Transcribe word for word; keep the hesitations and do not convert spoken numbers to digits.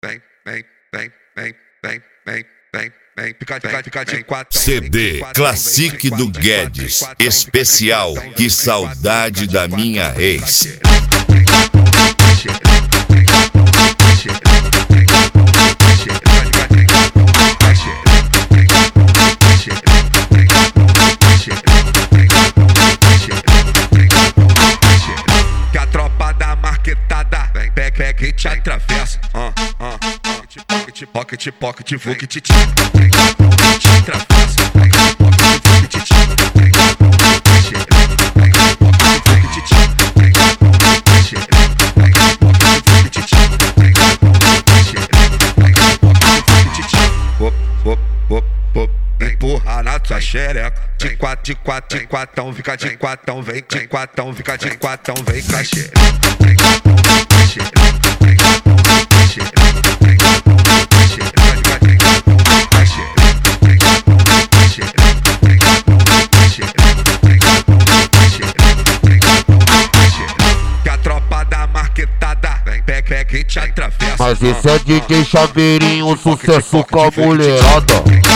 vem, vem, vem, vem, vem, vem, vem, vem, fica, fica, fica de quatro. C D Classic do Guedes, especial Que Saudade da Minha Ex. Que a tropa da marquetada vem, pega, pega e te atravessa. Ah, ah, pocket, pocket, pocket, vuc, te te atravessa. Empurra na tua xereca. De quatro, de quatro, de quatão, fica de quatão, vem de quatão, fica de quatão, vem com a xereca. Que a tropa da marquetada vem, pega, pega e te atravessa. Mas esse é D J Chaveirinho, sucesso com a mulherada.